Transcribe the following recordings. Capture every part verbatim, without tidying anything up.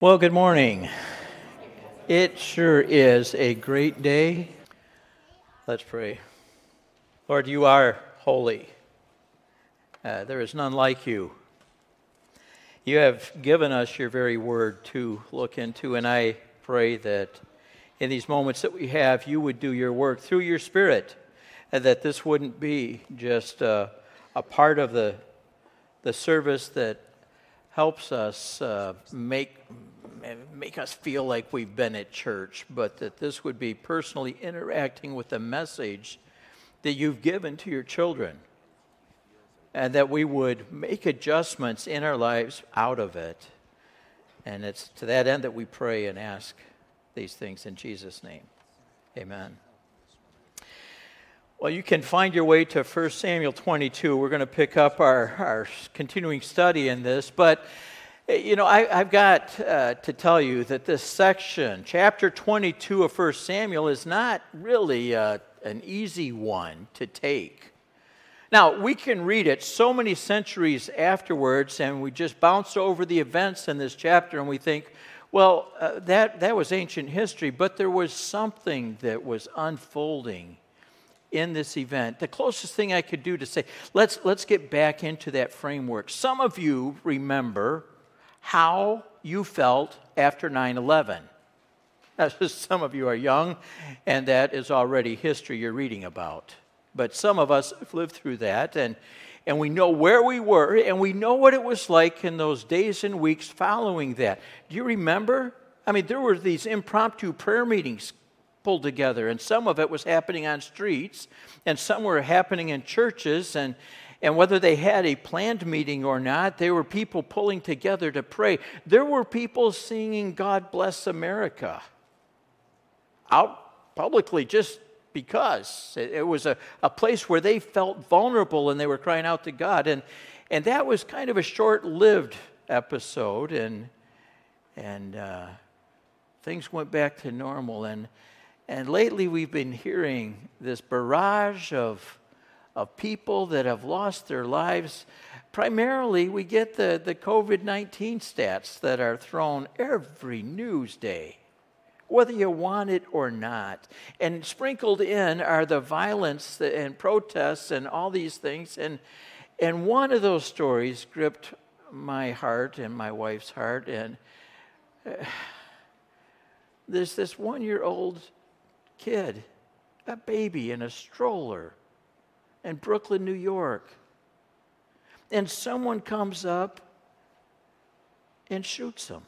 Well, good morning. It sure is a great day. Let's pray. Lord, you are holy. Uh, there is none like you. You have given us your very word to look into, and I pray that in these moments that we have, you would do your work through your Spirit, and that this wouldn't be just uh, a part of the, the service that helps us uh, make make us feel like we've been at church, but that this would be personally interacting with the message that you've given to your children, and that we would make adjustments in our lives out of it. And it's to that end that we pray and ask these things in Jesus' name. Amen. Well, you can find your way to First Samuel twenty-two. We're going to pick up our, our continuing study in this, but you know, I, I've got uh, to tell you that this section, chapter twenty-two of First Samuel, is not really uh, an easy one to take. Now, we can read it so many centuries afterwards, and we just bounce over the events in this chapter, and we think, well, uh, that, that was ancient history, but there was something that was unfolding in this event. The closest thing I could do to say, let's, let's get back into that framework. Some of you remember how you felt after nine eleven. Some of you are young, and that is already history you're reading about. But some of us have lived through that, and, and we know where we were, and we know what it was like in those days and weeks following that. Do you remember? I mean, there were these impromptu prayer meetings pulled together, and some of it was happening on streets, and some were happening in churches, and And whether they had a planned meeting or not, there were people pulling together to pray. There were people singing God Bless America out publicly just because. It was a, a place where they felt vulnerable and they were crying out to God. And and that was kind of a short-lived episode, and and uh, things went back to normal. And, and lately we've been hearing this barrage of of people that have lost their lives. Primarily, we get the, the covid nineteen stats that are thrown every news day, whether you want it or not. And sprinkled in are the violence and protests and all these things. And, and one of those stories gripped my heart and my wife's heart. And uh, there's this one-year-old kid, a baby in a stroller, in Brooklyn, New York. And someone comes up and shoots him.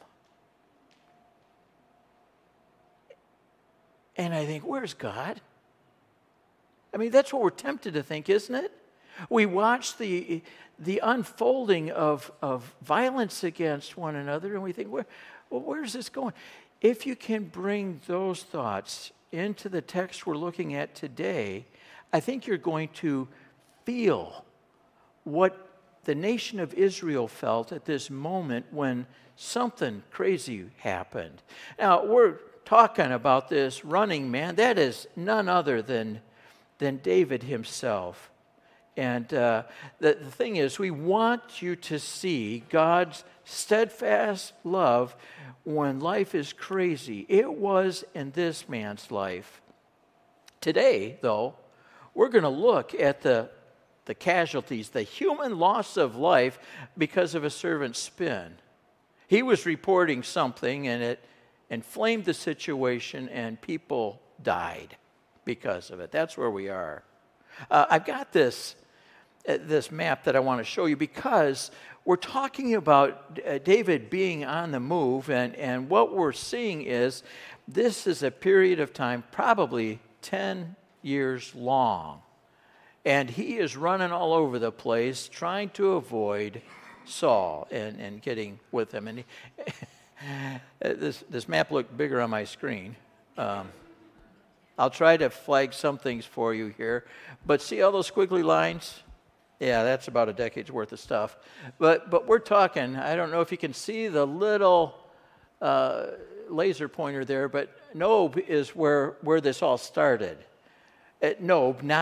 And I think, where's God? I mean, that's what we're tempted to think, isn't it? We watch the the unfolding of, of violence against one another, and we think, where, well, where's this going? If you can bring those thoughts into the text we're looking at today, I think you're going to feel what the nation of Israel felt at this moment when something crazy happened. Now, we're talking about this running man. That is none other than, than David himself. And uh, the, the thing is, we want you to see God's steadfast love when life is crazy. It was in this man's life. Today, though, we're going to look at the, the casualties, the human loss of life because of a servant's spin. He was reporting something, and it inflamed the situation, and people died because of it. That's where we are. Uh, I've got this, uh, this map that I want to show you because we're talking about uh, David being on the move, and, and what we're seeing is this is a period of time, probably ten years long. And he is running all over the place trying to avoid Saul and, and getting with him. And he, this, this map looked bigger on my screen. Um, I'll try to flag some things for you here. But see all those squiggly lines? Yeah, that's about a decade's worth of stuff. But, but we're talking, I don't know if you can see the little uh, laser pointer there, but Nob is where, where this all started. Uh, Nob, not,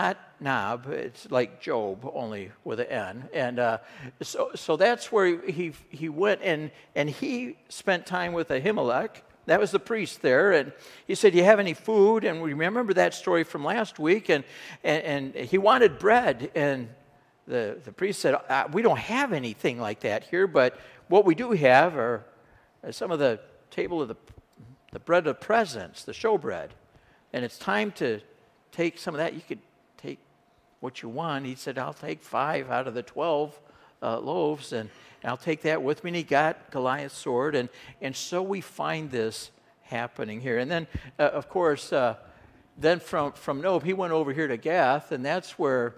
Nob. It's like Job, only with an N. And uh, so so that's where he he went, and, and he spent time with Ahimelech. That was the priest there, and he said, "Do you have any food?" And we remember that story from last week, and and, and he wanted bread, and the, the priest said, uh, "We don't have anything like that here, but what we do have are some of the table of the the bread of presents, the showbread, and it's time to take some of that. You could take what you want." He said, "I'll take five out of the twelve uh, loaves, and And I'll take that with me." And he got Goliath's sword. And, and so we find this happening here. And then, uh, of course, uh, then from, from Nob, he went over here to Gath. And that's where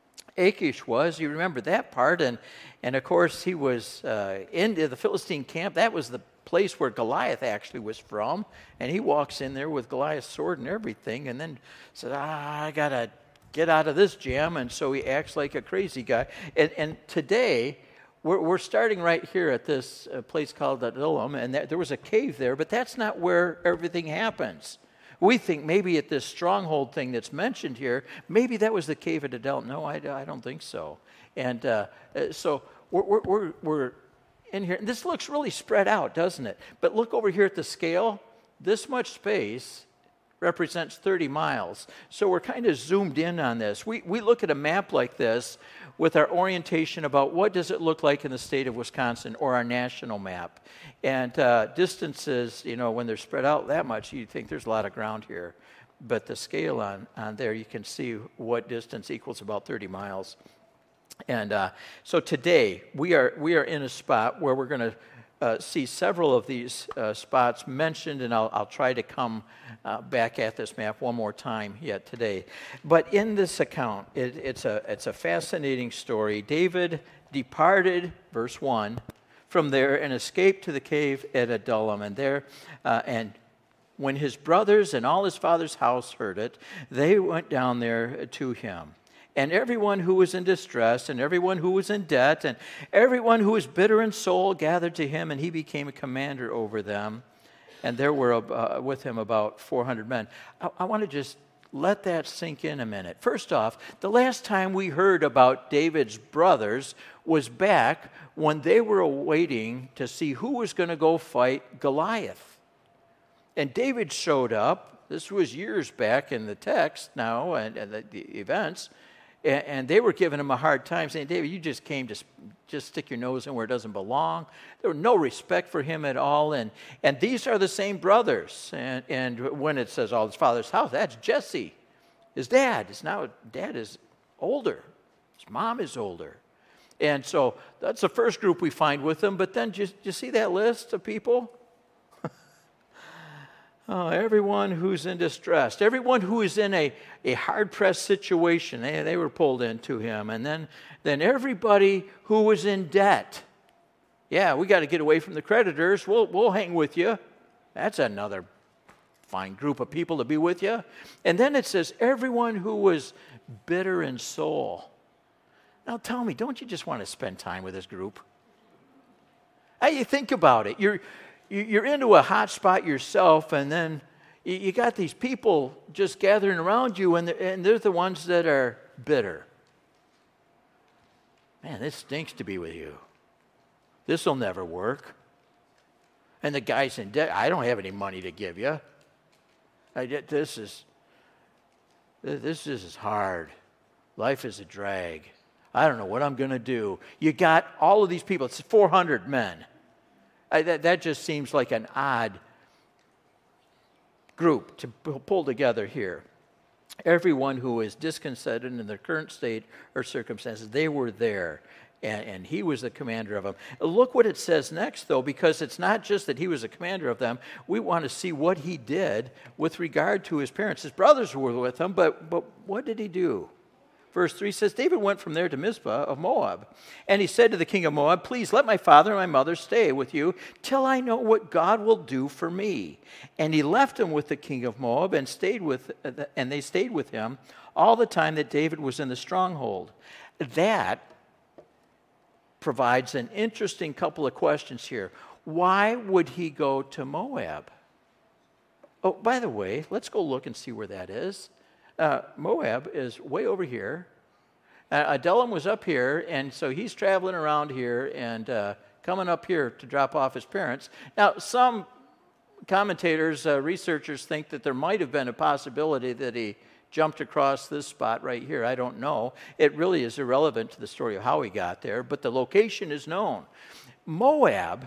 Achish was. You remember that part. And, and of course, he was uh, in the Philistine camp. That was the place where Goliath actually was from. And he walks in there with Goliath's sword and everything. And then says, ah, I got to get out of this jam. And so he acts like a crazy guy. And, and today, We're, we're starting right here at this uh, place called Adullam, and that, there was a cave there, but that's not where everything happens. We think maybe at this stronghold thing that's mentioned here, maybe that was the cave at Adullam. No, I, I don't think so. And uh, so we're, we're, we're in here, and this looks really spread out, doesn't it? But look over here at the scale. This much space represents thirty miles. So we're kind of zoomed in on this. We, we look at a map like this with our orientation about what does it look like in the state of Wisconsin, or our national map. And uh, distances, you know, when they're spread out that much, you think there's a lot of ground here. But the scale on, on there, you can see what distance equals about thirty miles. And uh, so today, we are we are in a spot where we're going to uh, see several of these uh, spots mentioned, and I'll, I'll try to come uh, back at this map one more time yet today. But in this account, it, it's a it's a fascinating story. David departed, verse one, from there and escaped to the cave at Adullam, and there uh, and when his brothers and all his father's house heard it, they went down there to him. And everyone who was in distress, and everyone who was in debt, and everyone who was bitter in soul gathered to him, and he became a commander over them. And there were uh, with him about four hundred men. I, I want to just let that sink in a minute. First off, the last time we heard about David's brothers was back when they were waiting to see who was going to go fight Goliath. And David showed up. This was years back in the text now, and, and the, the events. And they were giving him a hard time, saying, "David, you just came to just stick your nose in where it doesn't belong." There was no respect for him at all. And, and these are the same brothers. And, and when it says all his father's house, that's Jesse, his dad. Is now dad is older. His mom is older. And so that's the first group we find with him. But then, just you see that list of people? Oh, everyone who's in distress, everyone who is in a, a hard-pressed situation, they, they were pulled into him. And then, then everybody who was in debt. Yeah, we got to get away from the creditors. We'll, we'll hang with you. That's another fine group of people to be with you. And then it says, everyone who was bitter in soul. Now tell me, don't you just want to spend time with this group? How you think about it? You're... You're into a hot spot yourself, and then you got these people just gathering around you, and they're, and they're the ones that are bitter. Man, this stinks to be with you. This will never work. And the guy's in debt. I don't have any money to give you. I, this is this is hard. Life is a drag. I don't know what I'm going to do. You got all of these people. It's four hundred men. I, that, that just seems like an odd group to pull together here. Everyone who is discontented in their current state or circumstances, they were there, and, and he was the commander of them. Look what it says next, though, because it's not just that he was a commander of them. We want to see what he did with regard to his parents. His brothers were with him, but, but what did he do? Verse three says, David went from there to Mizpah of Moab. And he said to the king of Moab, "Please let my father and my mother stay with you till I know what God will do for me." And he left him with the king of Moab and stayed with, and they stayed with him all the time that David was in the stronghold. That provides an interesting couple of questions here. Why would he go to Moab? Oh, by the way, let's go look and see where that is. Uh, Moab is way over here. Uh, Adullam was up here, and so he's traveling around here and uh, coming up here to drop off his parents. Now, some commentators, uh, researchers think that there might have been a possibility that he jumped across this spot right here. I don't know. It really is irrelevant to the story of how he got there, but the location is known. Moab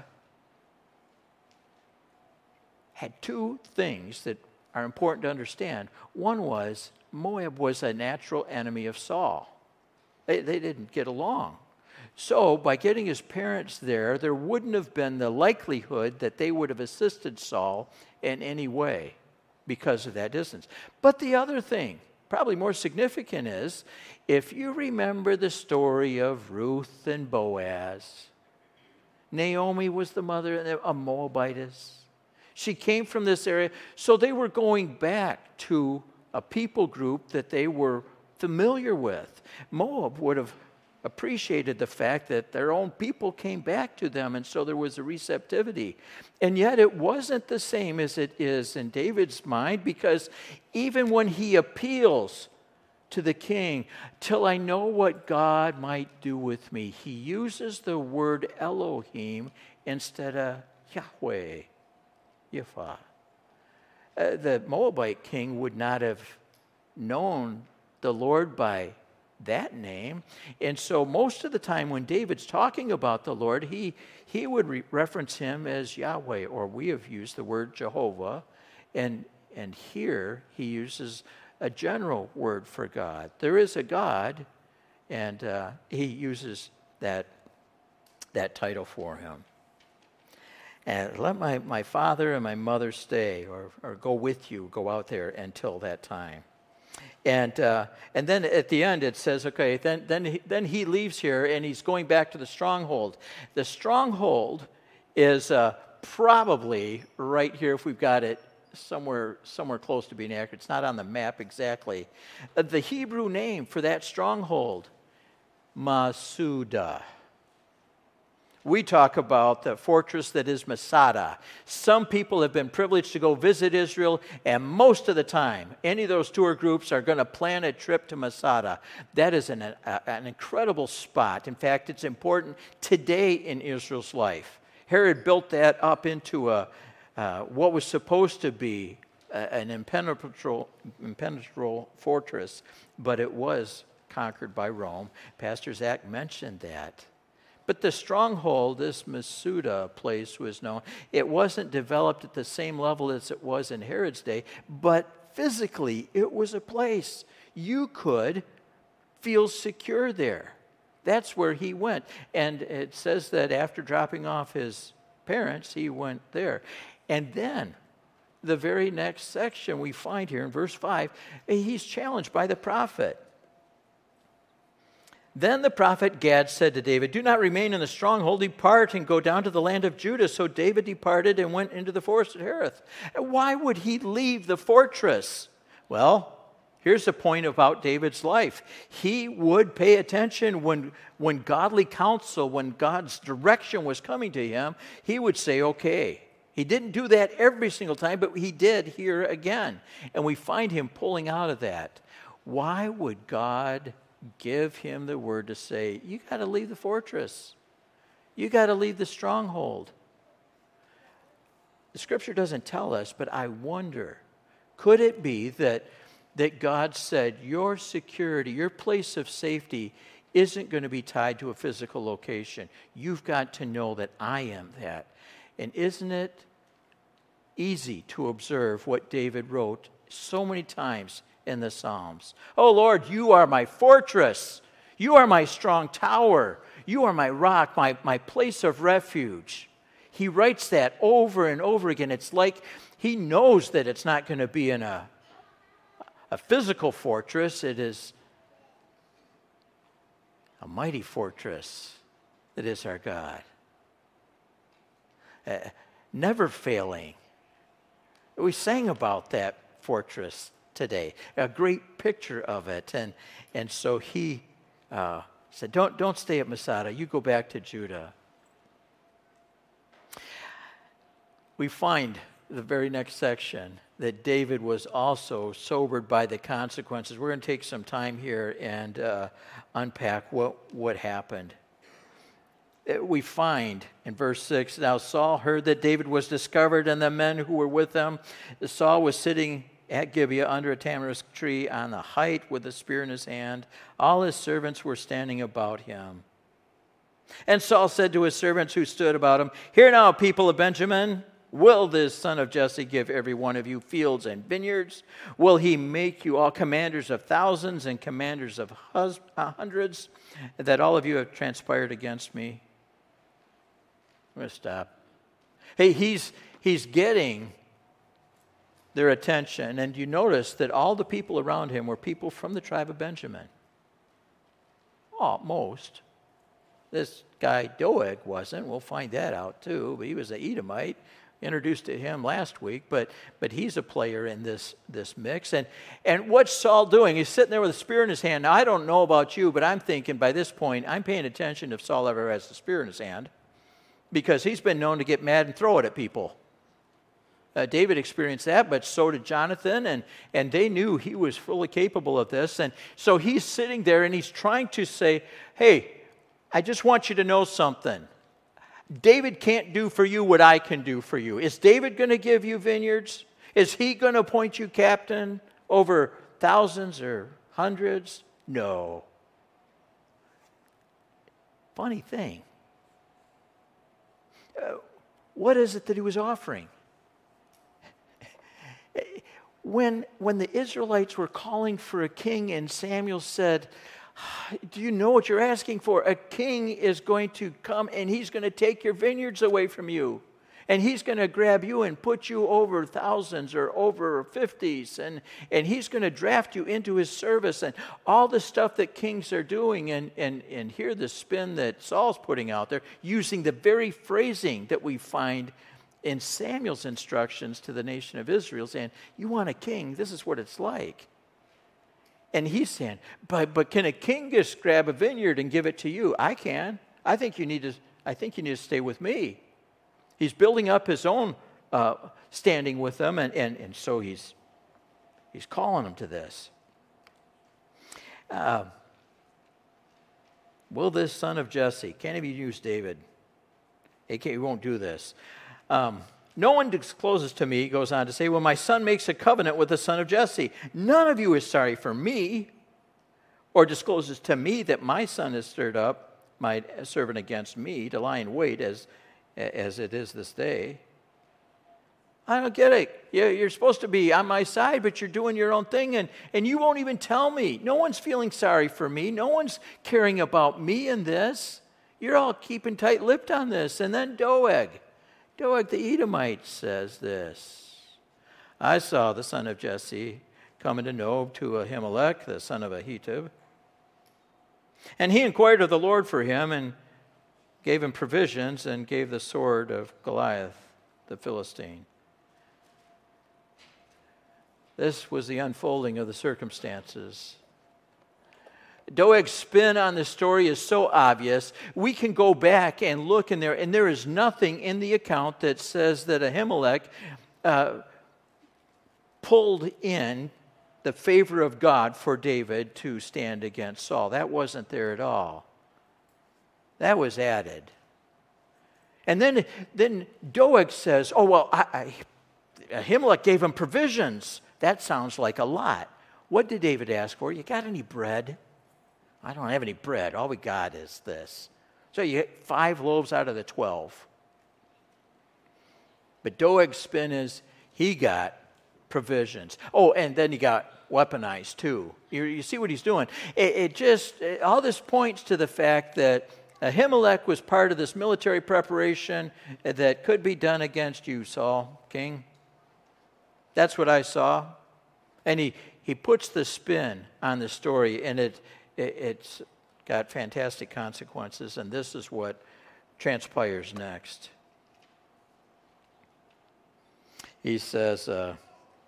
had two things that are important to understand. One was Moab was a natural enemy of Saul. They, they didn't get along. So by getting his parents there, there wouldn't have been the likelihood that they would have assisted Saul in any way because of that distance. But the other thing, probably more significant, is if you remember the story of Ruth and Boaz, Naomi was the mother of a Moabitess. She came from this area, so they were going back to a people group that they were familiar with. Moab would have appreciated the fact that their own people came back to them, and so there was a receptivity. And yet it wasn't the same as it is in David's mind, because even when he appeals to the king, till I know what God might do with me, he uses the word Elohim instead of Yahweh, Yahweh. Uh, the Moabite king would not have known the Lord by that name. And so most of the time when David's talking about the Lord, he, he would re- reference him as Yahweh, or we have used the word Jehovah. And, and here he uses a general word for God. There is a God, and uh, he uses that, that title for him. And let my, my father and my mother stay, or, or go with you, go out there until that time. And uh, and then at the end it says, okay, then then he, then he leaves here and he's going back to the stronghold. The stronghold is uh, probably right here, if we've got it somewhere somewhere close to being accurate. It's not on the map exactly. Uh, the Hebrew name for that stronghold, Masuda. We talk about the fortress that is Masada. Some people have been privileged to go visit Israel, and most of the time, any of those tour groups are going to plan a trip to Masada. That is an, a, an incredible spot. In fact, it's important today in Israel's life. Herod built that up into a uh, what was supposed to be a, an impenetrable, impenetrable fortress, but it was conquered by Rome. Pastor Zach mentioned that. But the stronghold, this Masuda place, was known. It wasn't developed at the same level as it was in Herod's day, but physically it was a place you could feel secure there. That's where he went. And it says that after dropping off his parents, he went there. And then the very next section we find here in verse five, he's challenged by the prophet. Then the prophet Gad said to David, do not remain in the stronghold, depart and go down to the land of Judah. So David departed and went into the forest of Hereth. And why would he leave the fortress? Well, here's the point about David's life. He would pay attention when, when godly counsel, when God's direction was coming to him, he would say, okay. He didn't do that every single time, but he did here again. And we find him pulling out of that. Why would God give him the word to say, you got to leave the fortress. You got to leave the stronghold. The scripture doesn't tell us, but I wonder, could it be that, that God said, your security, your place of safety isn't going to be tied to a physical location. You've got to know that I am that. And isn't it easy to observe what David wrote so many times in the Psalms? Oh Lord, you are my fortress. You are my strong tower. You are my rock, my, my place of refuge. He writes that over and over again. It's like he knows that it's not going to be in a, a physical fortress. It is a mighty fortress that is our God. Uh, never failing. We sang about that fortress today, a great picture of it. And and so he uh, said, don't, don't stay at Masada. You go back to Judah. We find the very next section, that David was also sobered by the consequences. We're going to take some time here and uh, unpack what, what happened. We find in verse six, now Saul heard that David was discovered and the men who were with him. Saul was sitting at Gibeah under a tamarisk tree on the height with a spear in his hand. All his servants were standing about him. And Saul said to his servants who stood about him, "Hear now, people of Benjamin, will this son of Jesse give every one of you fields and vineyards? Will he make you all commanders of thousands and commanders of hus- uh, hundreds, that all of you have transpired against me?" I'm going to stop. Hey, he's, he's getting their attention. And you notice that all the people around him were people from the tribe of Benjamin. Oh, most. This guy Doeg wasn't. We'll find that out too. But he was an Edomite. Introduced to him last week. But but he's a player in this, this mix. And, and what's Saul doing? He's sitting there with a spear in his hand. Now, I don't know about you, but I'm thinking by this point, I'm paying attention if Saul ever has a spear in his hand. Because he's been known to get mad and throw it at people. Uh, David experienced that, but so did Jonathan, and, and they knew he was fully capable of this. And so he's sitting there and he's trying to say, hey, I just want you to know something. David can't do for you what I can do for you. Is David going to give you vineyards? Is he going to appoint you captain over thousands or hundreds? No. Funny thing. Uh, what is it that he was offering? When, when the Israelites were calling for a king and Samuel said, "Do you know what you're asking for? A king is going to come and he's going to take your vineyards away from you. And he's going to grab you and put you over thousands or over fifties. And, and he's going to draft you into his service." And all the stuff that kings are doing. And, and, and hear the spin that Saul's putting out there, using the very phrasing that we find in Samuel's instructions to the nation of Israel, saying, you want a king, this is what it's like. And he's saying, but, but can a king just grab a vineyard and give it to you? I can. I think you need to, I think you need to stay with me. He's building up his own uh, standing with them, and, and, and so he's, he's calling them to this. Uh, will this son of Jesse, can't even use David. He, can't, he won't do this. Um, no one discloses to me, he goes on to say, well, my son makes a covenant with the son of Jesse. None of you is sorry for me, or discloses to me that my son has stirred up my servant against me to lie in wait as as it is this day. I don't get it. You're supposed to be on my side, but you're doing your own thing, and, and you won't even tell me. No one's feeling sorry for me. No one's caring about me in this. You're all keeping tight-lipped on this. And then Doeg. Doeg the Edomite says this. I saw the son of Jesse coming to Nob to Ahimelech, the son of Ahitub. And he inquired of the Lord for him, and gave him provisions, and gave the sword of Goliath, the Philistine. This was the unfolding of the circumstances. Doeg's spin on the story is so obvious. We can go back and look in there, and there is nothing in the account that says that Ahimelech uh, pulled in the favor of God for David to stand against Saul. That wasn't there at all. That was added. And then, then Doeg says, oh, well, I, I, Ahimelech gave him provisions. That sounds like a lot. What did David ask for? You got any bread? I don't have any bread. All we got is this. So you get five loaves out of the twelve. But Doeg's spin is he got provisions. Oh, and then he got weaponized too. You, you see what he's doing. It, it just, it, all this points to the fact that Ahimelech was part of this military preparation that could be done against you, Saul, king. That's what I saw. And he, he puts the spin on the story, and it, it it's got fantastic consequences, and this is what transpires next. He says, uh,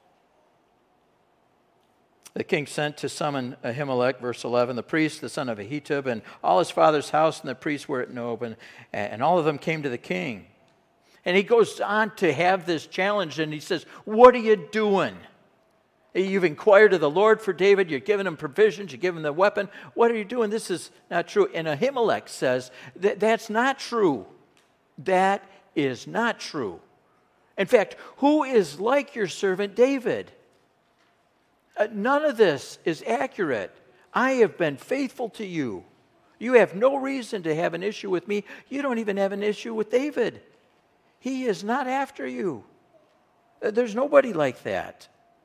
the king sent to summon Ahimelech, verse eleven, the priest, the son of Ahitub, and all his father's house, and the priests were at Nob, and, and all of them came to the king. And he goes on to have this challenge, and he says, what are you doing? You've inquired of the Lord for David. You're giving him provisions. You're giving him the weapon. What are you doing? This is not true. And Ahimelech says that that's not true. That is not true. In fact, who is like your servant David? Uh, none of this is accurate. I have been faithful to you. You have no reason to have an issue with me. You don't even have an issue with David. He is not after you. Uh, there's nobody like that.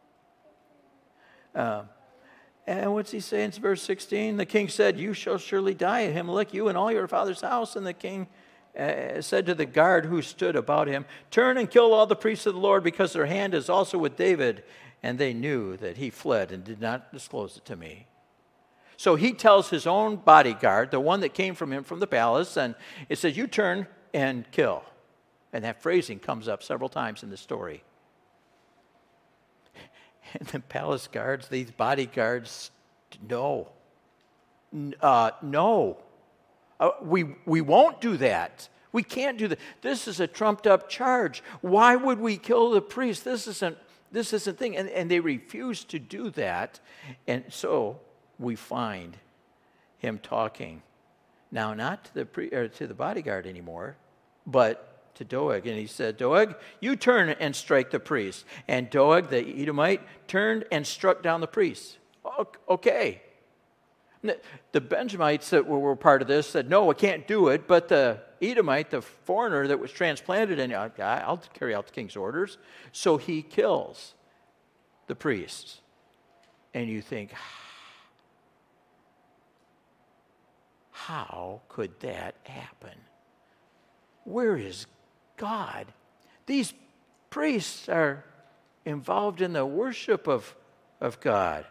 Uh, and what's he say in verse sixteen? The king said, you shall surely die, Ahimelech, you and all your father's house. And the king uh, said to the guard who stood about him, turn and kill all the priests of the Lord, because their hand is also with David. And they knew that he fled and did not disclose it to me. So he tells his own bodyguard, the one that came from him from the palace, and it says, you turn and kill. And that phrasing comes up several times in the story. And the palace guards, these bodyguards, no. Uh, no. Uh, we, we won't do that. We can't do that. This is a trumped up charge. Why would we kill the priest? This isn't, this isn't thing. And, and they refuse to do that. And so we find him talking. Now, not to the, pre, or to the bodyguard anymore, but to Doeg, and he said, Doeg, you turn and strike the priest. And Doeg, the Edomite, turned and struck down the priest. Okay. The Benjamites that were part of this said, no, I can't do it. But the Edomite, the foreigner that was transplanted, and I'll carry out the king's orders. So he kills the priest. And you think, how could that happen? Where is God? These priests are involved in the worship of, of God.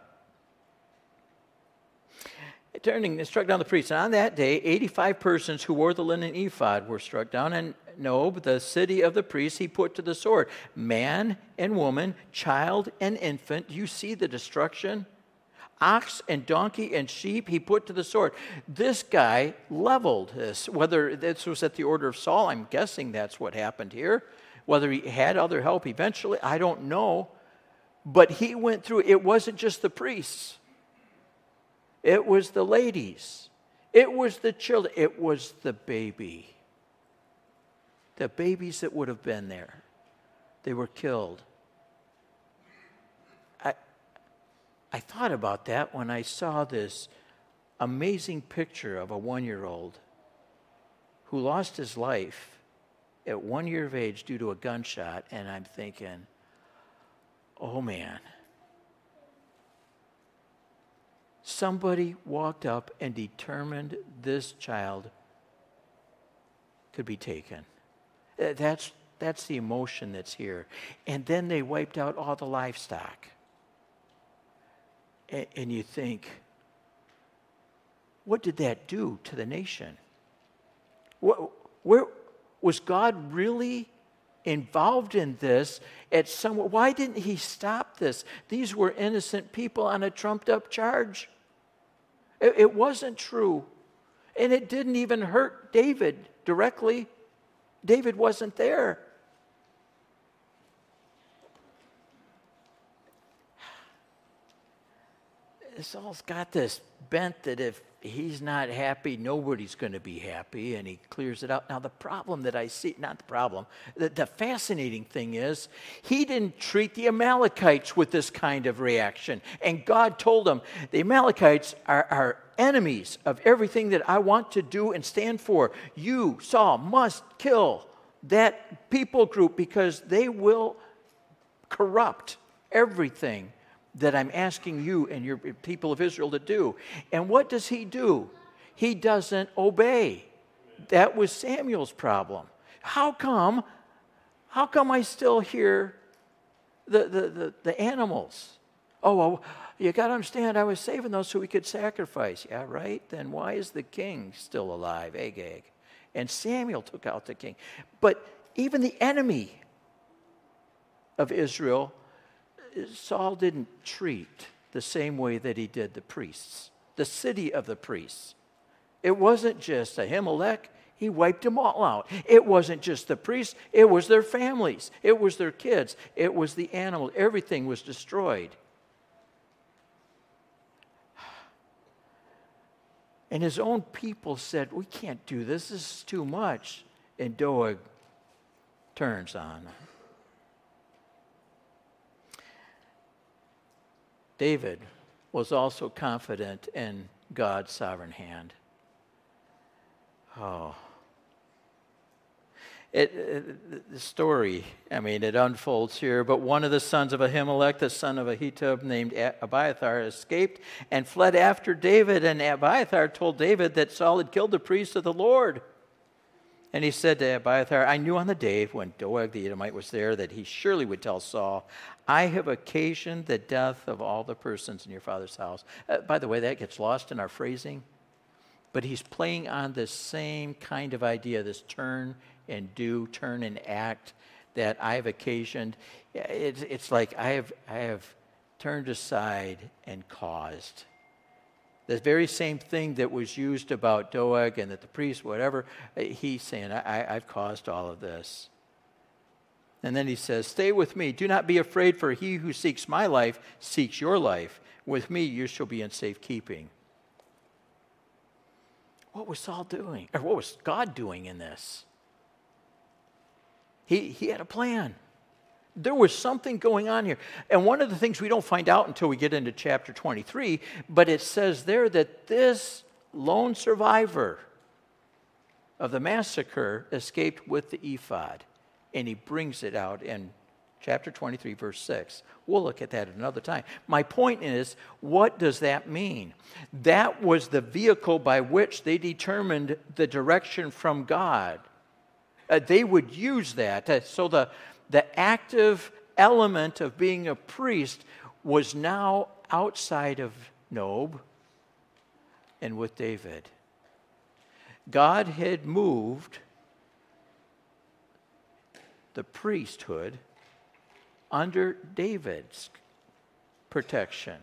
Turning, they struck down the priests. And on that day, eighty-five persons who wore the linen ephod were struck down. And Nob, the city of the priests, he put to the sword. Man and woman, child and infant. You see the destruction? Ox and donkey and sheep he put to the sword. This guy leveled this. Whether this was at the order of Saul, I'm guessing that's what happened here. Whether he had other help eventually, I don't know. But he went through, it wasn't just the priests. It was the ladies. It was the children. It was the baby. The babies that would have been there. They were killed. I, I thought about that when I saw this amazing picture of a one-year-old who lost his life at one year of age due to a gunshot, and I'm thinking, oh man. Somebody walked up and determined this child could be taken. That's, that's the emotion that's here. And then they wiped out all the livestock. And, and you think, what did that do to the nation? What, where was God really involved in this at some? Why didn't he stop this? These were innocent people on a trumped up charge. It, it wasn't true. And it didn't even hurt David directly. David wasn't there. Saul's got this bent that if he's not happy, nobody's going to be happy, and he clears it out. Now, the problem that I see, not the problem, the, the fascinating thing is, he didn't treat the Amalekites with this kind of reaction. And God told him, the Amalekites are, are enemies of everything that I want to do and stand for. You, Saul, must kill that people group because they will corrupt everything that I'm asking you and your people of Israel to do. And what does he do? He doesn't obey. That was Samuel's problem. How come, how come I still hear the, the, the, the animals? Oh, well, you got to understand, I was saving those so we could sacrifice. Yeah, right? Then why is the king still alive, Agag? And Samuel took out the king. But even the enemy of Israel, Saul didn't treat the same way that he did the priests, the city of the priests. It wasn't just Ahimelech. He wiped them all out. It wasn't just the priests, it was their families, it was their kids, it was the animals. Everything was destroyed. And his own people said, we can't do this, this is too much. And Doeg turns on them. David was also confident in God's sovereign hand. Oh. It, it, the story, I mean, it unfolds here, but one of the sons of Ahimelech, the son of Ahitub, named Abiathar, escaped and fled after David, and Abiathar told David that Saul had killed the priest of the Lord. And he said to Abiathar, I knew on the day when Doeg the Edomite was there that he surely would tell Saul, I have occasioned the death of all the persons in your father's house. Uh, by the way, that gets lost in our phrasing, but he's playing on this same kind of idea, this turn and do, turn and act that I have occasioned. It's, it's like I have, I have turned aside and caused. The very same thing that was used about Doeg and that the priest, whatever, he's saying, I, I've caused all of this. And then he says, stay with me. Do not be afraid, for he who seeks my life seeks your life. With me you shall be in safekeeping. What was Saul doing? Or what was God doing in this? He, he had a plan. There was something going on here. And one of the things we don't find out until we get into chapter twenty-three, but it says there that this lone survivor of the massacre escaped with the ephod. And he brings it out in chapter twenty-three, verse six. We'll look at that at another time. My point is, what does that mean? That was the vehicle by which they determined the direction from God. Uh, they would use that. Uh, so the, the active element of being a priest was now outside of Nob and with David. God had moved the priesthood under David's protection.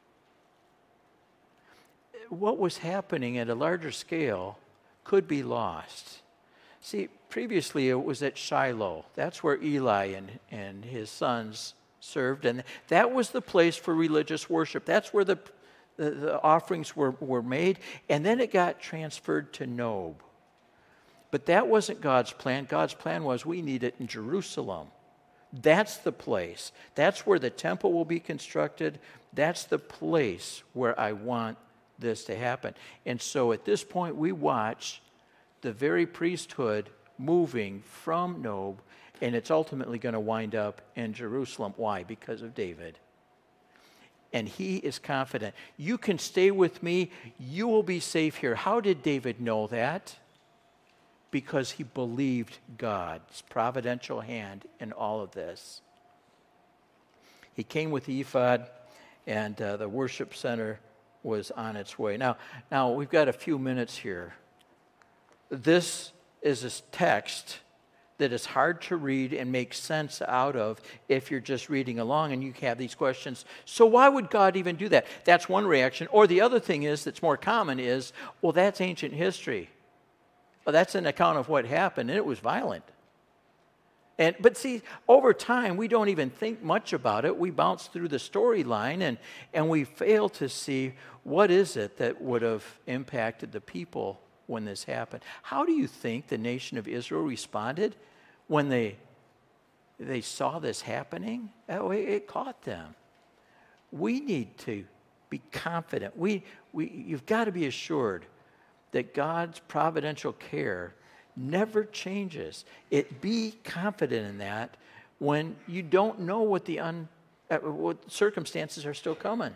What was happening at a larger scale could be lost. See, previously it was at Shiloh. That's where Eli and, and his sons served, and that was the place for religious worship. That's where the, the, the offerings were, were made, and then it got transferred to Nob. But that wasn't God's plan. God's plan was we need it in Jerusalem. That's the place. That's where the temple will be constructed. That's the place where I want this to happen. And so at this point, we watch the very priesthood moving from Nob, and it's ultimately going to wind up in Jerusalem. Why? Because of David. And he is confident. You can stay with me. You will be safe here. How did David know that? Because he believed God's providential hand in all of this. He came with the ephod, and uh, the worship center was on its way. Now, now, we've got a few minutes here. This is a text that is hard to read and make sense out of if you're just reading along and you have these questions. So why would God even do that? That's one reaction. Or the other thing is, that's more common is, well, that's ancient history. Well, that's an account of what happened, and it was violent. And but see, over time, we don't even think much about it. We bounce through the storyline, and, and we fail to see what is it that would have impacted the people when this happened. How do you think the nation of Israel responded when they, they saw this happening? Oh, it, it caught them. We need to be confident. We, we, you've got to be assured that God's providential care never changes. It be confident in that when you don't know what the un, uh, what circumstances are still coming.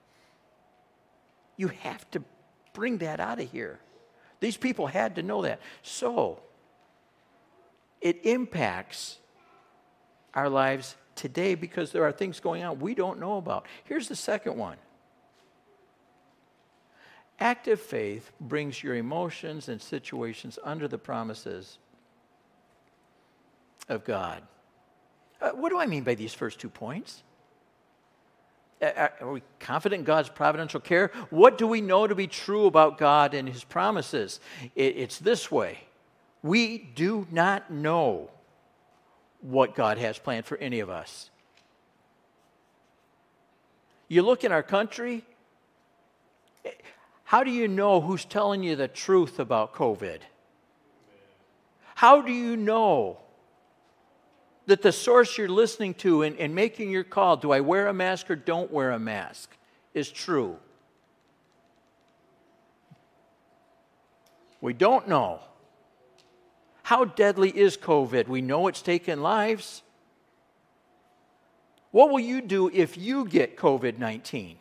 You have to bring that out of here. These people had to know that. So it impacts our lives today because there are things going on we don't know about. Here's the second one. Active faith brings your emotions and situations under the promises of God. Uh, what do I mean by these first two points? Uh, are we confident in God's providential care? What do we know to be true about God and His promises? It, it's this way. We do not know what God has planned for any of us. You look in our country, how do you know who's telling you the truth about COVID? How do you know that the source you're listening to and, and making your call, do I wear a mask or don't wear a mask, is true? We don't know. How deadly is COVID? We know it's taken lives. What will you do if you get COVID nineteen?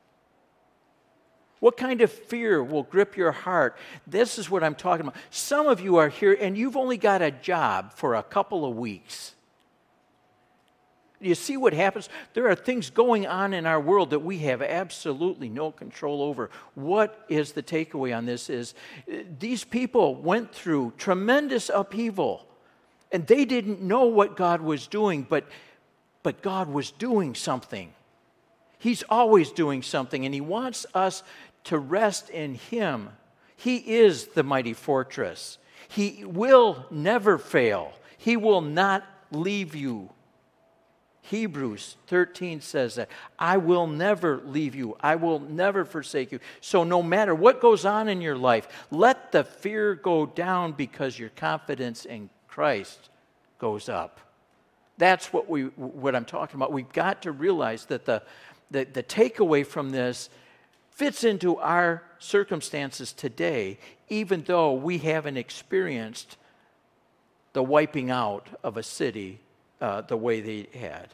What kind of fear will grip your heart? This is what I'm talking about. Some of you are here and you've only got a job for a couple of weeks. You see what happens? There are things going on in our world that we have absolutely no control over. What is the takeaway on this is these people went through tremendous upheaval and they didn't know what God was doing, but, but God was doing something. He's always doing something and He wants us to rest in Him. He is the mighty fortress. He will never fail. He will not leave you. Hebrews thirteen says that, I will never leave you. I will never forsake you. So no matter what goes on in your life, let the fear go down because your confidence in Christ goes up. That's what we what I'm talking about. We've got to realize that the, the, the takeaway from this fits into our circumstances today, even though we haven't experienced the wiping out of a city Uh, the way they had.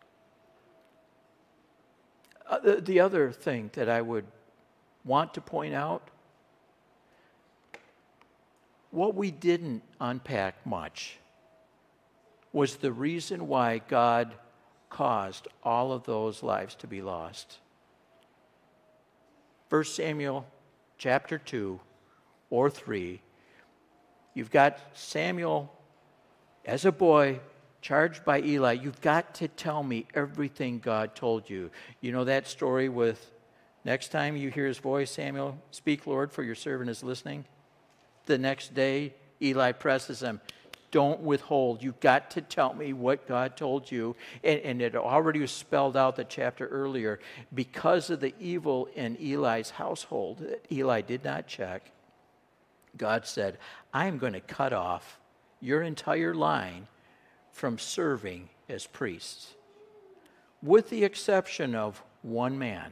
Uh, the, the other thing that I would want to point out, what we didn't unpack much was the reason why God caused all of those lives to be lost. First Samuel chapter two or three, you've got Samuel as a boy charged by Eli, you've got to tell me everything God told you. You know that story with, next time you hear His voice, Samuel, speak, Lord, for your servant is listening. The next day, Eli presses him, don't withhold. You've got to tell me what God told you. And, and it already was spelled out the chapter earlier. Because of the evil in Eli's household that Eli did not check, God said, I am going to cut off your entire line from serving as priests, with the exception of one man.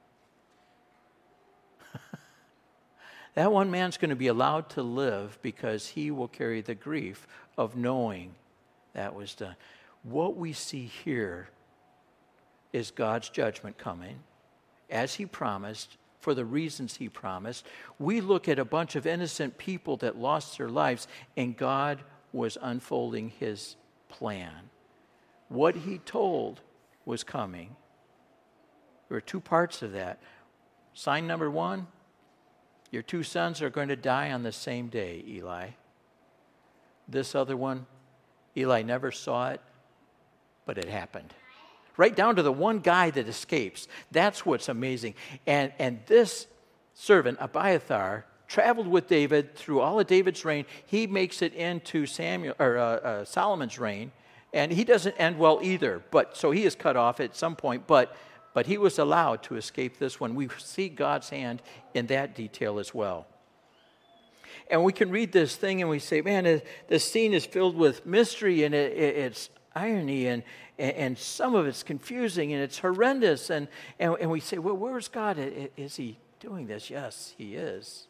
That one man's going to be allowed to live because he will carry the grief of knowing that was done. What we see here is God's judgment coming, as He promised, for the reasons He promised. We look at a bunch of innocent people that lost their lives, and God was unfolding His plan. What He told was coming. There are two parts of that. Sign number one, your two sons are going to die on the same day, Eli. This other one, Eli never saw it, but it happened. Right down to the one guy that escapes. That's what's amazing. And, and this servant, Abiathar, traveled with David through all of David's reign. He makes it into Samuel or uh, uh, Solomon's reign, and he doesn't end well either. But so he is cut off at some point. But but he was allowed to escape this one. We see God's hand in that detail as well. And we can read this thing and we say, man, the scene is filled with mystery and it, it, it's irony and and some of it's confusing and it's horrendous. And and, and we say, well, where's God? Is He doing this? Yes, He is.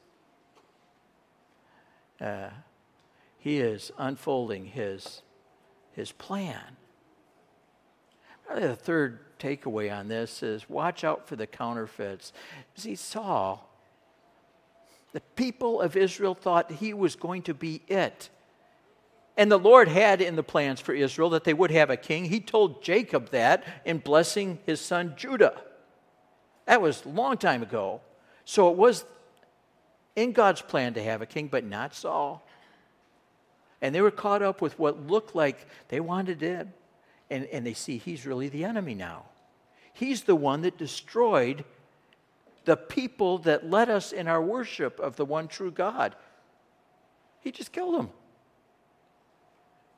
Uh, he is unfolding his, his plan. Probably the third takeaway on this is watch out for the counterfeits. See, Saul, the people of Israel thought he was going to be it. And the Lord had in the plans for Israel that they would have a king. He told Jacob that in blessing his son Judah. That was a long time ago. So it was in God's plan to have a king, but not Saul. And they were caught up with what looked like they wanted him. And, and they see he's really the enemy now. He's the one that destroyed the people that led us in our worship of the one true God. He just killed them.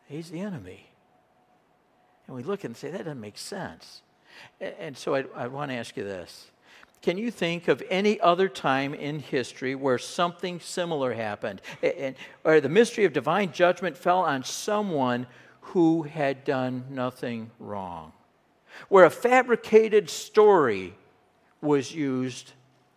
He's the enemy. And we look and say, that doesn't make sense. And, and so I, I want to ask you this. Can you think of any other time in history where something similar happened, and, or the mystery of divine judgment fell on someone who had done nothing wrong? Where a fabricated story was used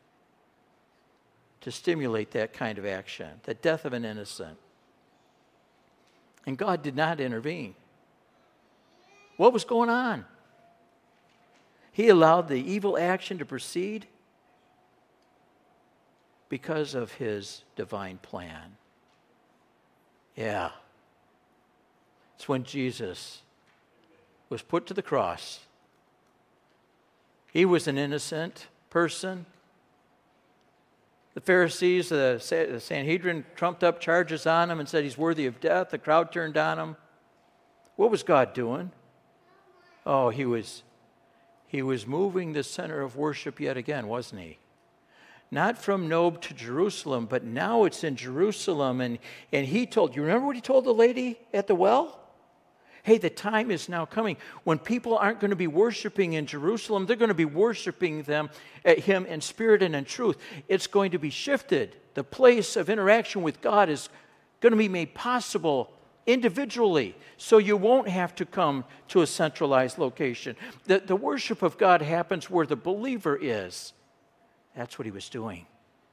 to stimulate that kind of action, the death of an innocent. And God did not intervene. What was going on? He allowed the evil action to proceed because of his divine plan. Yeah. It's when Jesus was put to the cross. He was an innocent person. The Pharisees, the Sanhedrin trumped up charges on him and said he's worthy of death. The crowd turned on him. What was God doing? Oh, he was, he was moving the center of worship yet again, wasn't he? Not from Nob to Jerusalem, but now it's in Jerusalem. And, and he told, you remember what he told the lady at the well? Hey, the time is now coming when people aren't going to be worshiping in Jerusalem. They're going to be worshiping them at him in spirit and in truth. It's going to be shifted. The place of interaction with God is going to be made possible individually, so you won't have to come to a centralized location. The, the worship of God happens where the believer is. That's what he was doing.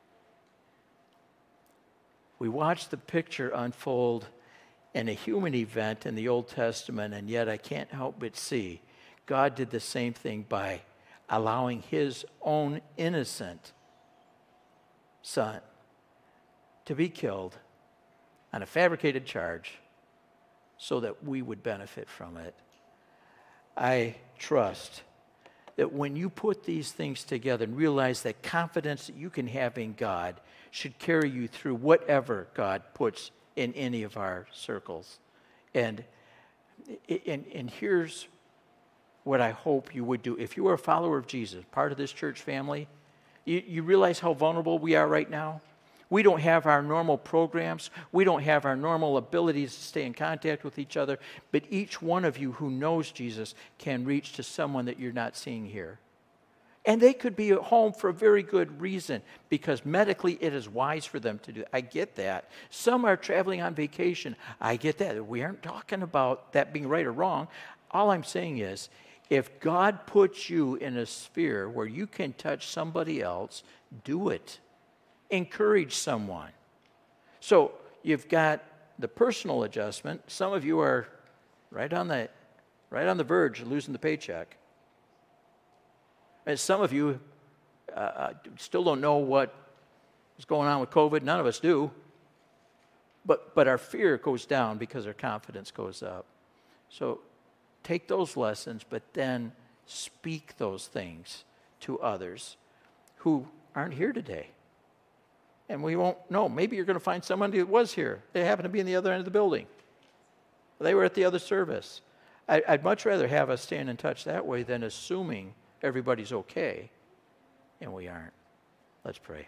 We watched the picture unfold in a human event in the Old Testament, and yet I can't help but see God did the same thing by allowing his own innocent son to be killed on a fabricated charge so that we would benefit from it. I trust that when you put these things together and realize that confidence that you can have in God should carry you through whatever God puts in any of our circles. And, and, and here's what I hope you would do. If you are a follower of Jesus, part of this church family, you, you realize how vulnerable we are right now? We don't have our normal programs. We don't have our normal abilities to stay in contact with each other. But each one of you who knows Jesus can reach to someone that you're not seeing here. And they could be at home for a very good reason, because medically it is wise for them to do that. I get that. Some are traveling on vacation. I get that. We aren't talking about that being right or wrong. All I'm saying is, if God puts you in a sphere where you can touch somebody else, do it. Encourage someone. So you've got the personal adjustment. Some of you are right on the, right on the verge of losing the paycheck. And some of you uh, still don't know what is going on with COVID. None of us do. But, but our fear goes down because our confidence goes up. So take those lessons, but then speak those things to others who aren't here today. And we won't know. Maybe you're going to find somebody that was here. They happen to be in the other end of the building. They were at the other service. I, I'd much rather have us stand in touch that way than assuming everybody's okay, and we aren't. Let's pray.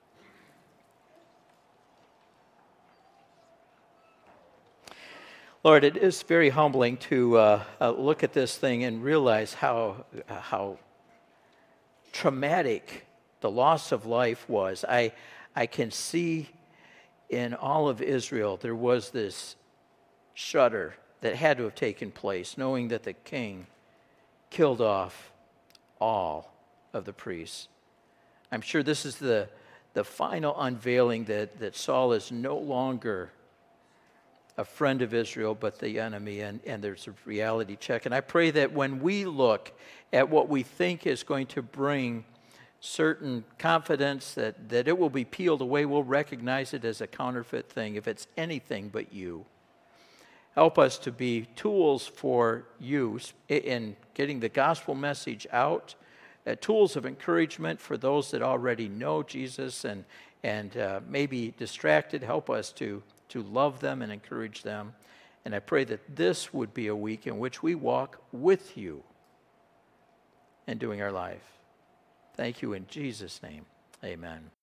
Lord, it is very humbling to uh, uh, look at this thing and realize how uh, how traumatic the loss of life was. I I can see in all of Israel there was this shudder that had to have taken place, knowing that the king killed off all of the priests. I'm sure this is the, the final unveiling that, that Saul is no longer a friend of Israel, but the enemy, and, and there's a reality check. And I pray that when we look at what we think is going to bring certain confidence that, that it will be peeled away, we'll recognize it as a counterfeit thing if it's anything but you. Help us to be tools for you in getting the gospel message out, uh, tools of encouragement for those that already know Jesus and, and uh, may be distracted. Help us to, to love them and encourage them. And I pray that this would be a week in which we walk with you in doing our life. Thank you in Jesus' name. Amen.